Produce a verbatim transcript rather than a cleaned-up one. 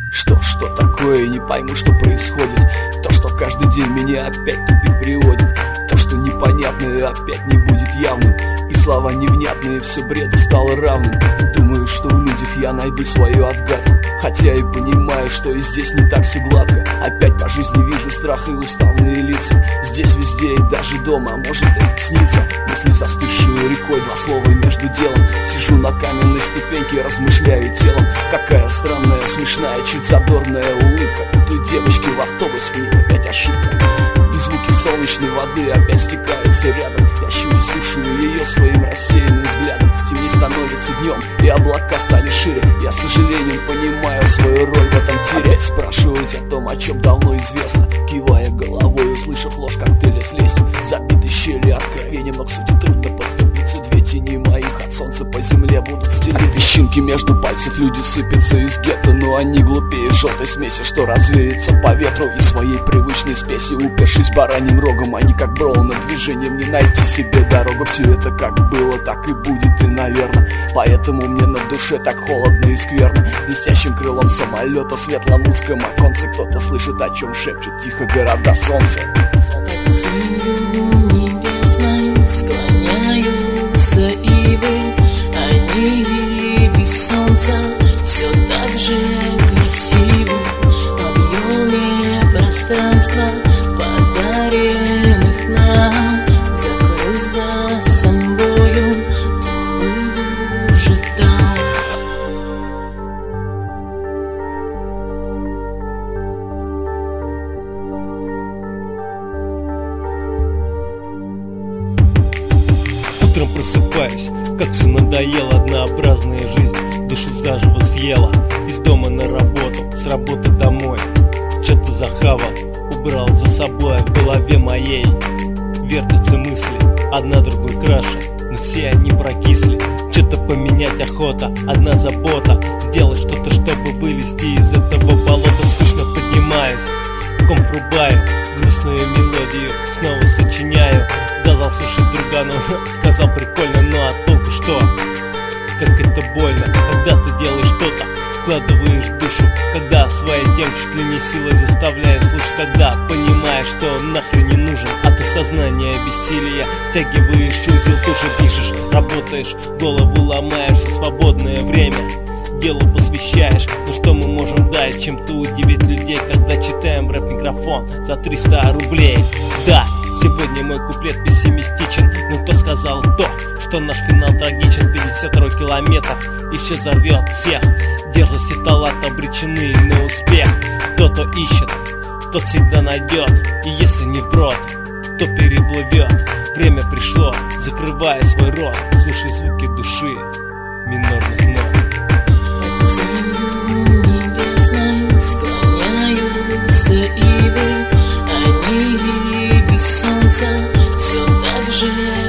Что, что такое, не пойму, что происходит. То, что каждый день меня опять в тупик приводит. То, что непонятное опять не будет явным. И слова невнятные все бреду стало равным. Думаю, что в людях я найду свою отгадку, хотя и понимаю, что и здесь не так все гладко. Опять по жизни вижу страх и уставные лица. Здесь везде и даже дома, а может это снится. Мысли застывшие рекой, два слова между делом. Сижу на каменной ступеньке, размышляю телом. Какая странная, смешная, чуть задорная улыбка. У той девочки в автобусе, и опять ошибка. И звуки солнечной воды опять стекаются рядом. Я щурю, слушаю ее своим рассеянным взглядом. Темнее становится днем, и облака стали шире. Я с сожалением понимаю свою роль в этом тире. Опять спрашивать о том, о чем давно известно, кивая головой, услышав ложь коктейля с лестью. Забиты щели откровением, но к сути трудно подступиться. Две тени моих от солнца по земле будут стелить. Песчинки между пальцев, люди сыпятся из гетто, но они глупее желтой смеси, что развеется по ветру. И своей привычной спеси, упершись бараньим рогом, они как Броуна движением не найти себе дорогу. Все это как было, так и будет, и наверно. Поэтому мне на душе так холодно и скверно. Блестящим крылом самолета, светлом узком оконце кто-то слышит, о чем шепчут тихо города солнца. Под синью небесной склоняются ивы, они без солнца все так же красивы. В объеме пространства, подаренных нам, закрой за собою, то буду уже там. Утром просыпаюсь, как все надоело, однообразная жизнь душу заживо съела. Из дома на работу, с работы домой, что-то захавал, убрал за собой. В голове моей вертятся мысли, одна другой краше, но все они прокисли. Что-то поменять охота, одна забота, сделать что-то, чтобы вылезти из этого болота. Скучно поднимаюсь, комп врубаю, грустную мелодию снова сочиняю. Сказал, слушай, другану, сказал прикольно, но а толку что? Как это больно, когда ты делаешь что-то, вкладываешь душу, когда своей тем чуть ли не силой заставляешь слушать, тогда понимаешь, что нахрен не нужен, а ты сознание бессилия стягиваешь узел, тоже пишешь, работаешь, голову ломаешь, все свободное время делу посвящаешь. Ну что мы можем дать, чем-то удивить людей, когда читаем рэп-микрофон за триста рублей? Да, сегодня мой куплет пессимистичен, но кто сказал то, что наш финал трагичен? Пятьдесят второй километр и все взорвет всех. Дерзость и талант обречены на успех. Кто-то ищет, тот всегда найдет, и если не вброд, то переплывет. Время пришло, закрывая свой рот, слушай звуки души минорных нот. Под синью небесной склоняются ивы, они без солнца все так же